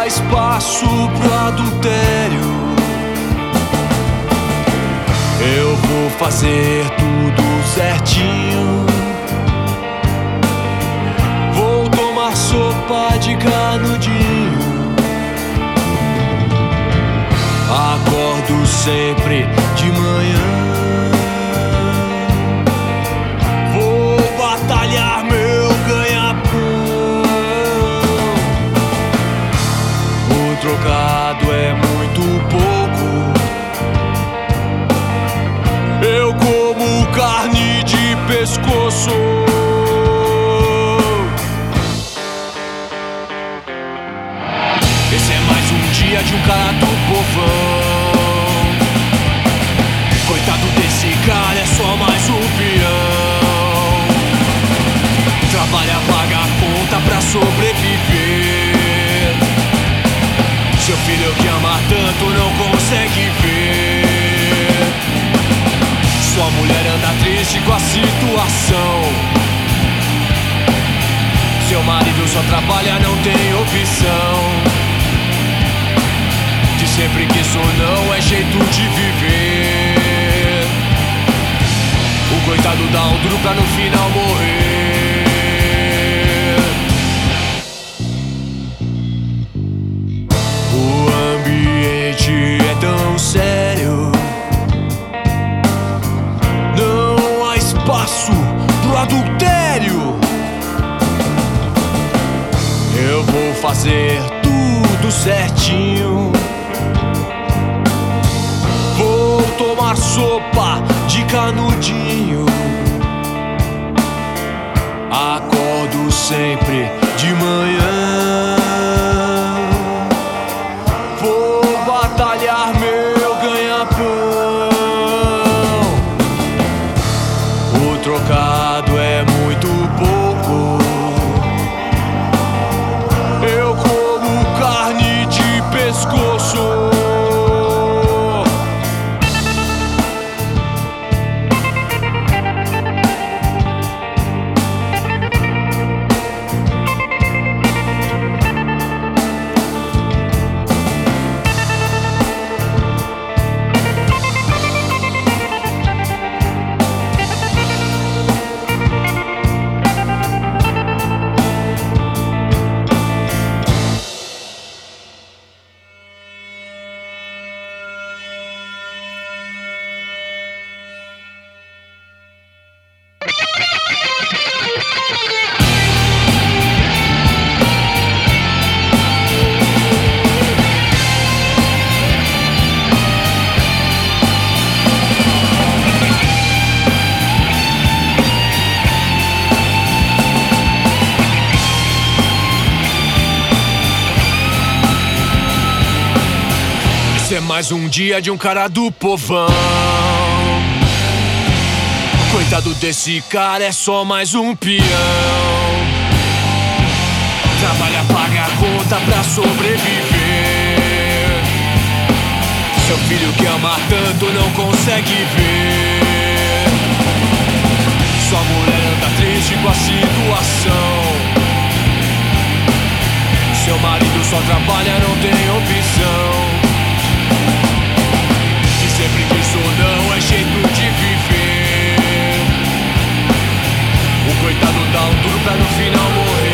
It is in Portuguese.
espaço pro adultério. Eu vou fazer tudo certinho. Vou tomar sopa de canudinho. Acordo sempre de manhã. Vou batalhar meu ganha-pão. O trocado é muito pouco. Eu como carne de pescoço. Esse é mais um dia de um cara do povão. Coitado desse cara, é só mais um peão. Trabalha, paga a conta pra sobreviver. Seu filho que ama tanto não consegue ver. Sua mulher anda triste com a situação. Seu marido só trabalha, não tem opção. De sempre que isso não é jeito de viver. O coitado dá um duro pra no final morrer. O ambiente é tão sério. Não há espaço pro adultério. Eu vou fazer tudo certinho. Vou tomar sopa de canudinho. Acordo sempre de manhã. Vou batalhar meu ganha-pão. O trocado é muito pouco. Eu como carne de pescoço. Esse é mais um dia de um cara do povão. Coitado desse cara, é só mais um peão. Trabalha, paga a conta pra sobreviver. Seu filho que ama tanto não consegue ver. Sua mulher anda triste com a situação. Seu marido só trabalha, não tem opção. De sempre que isso não é jeito de viver. O coitado dá um duro pra no final morrer.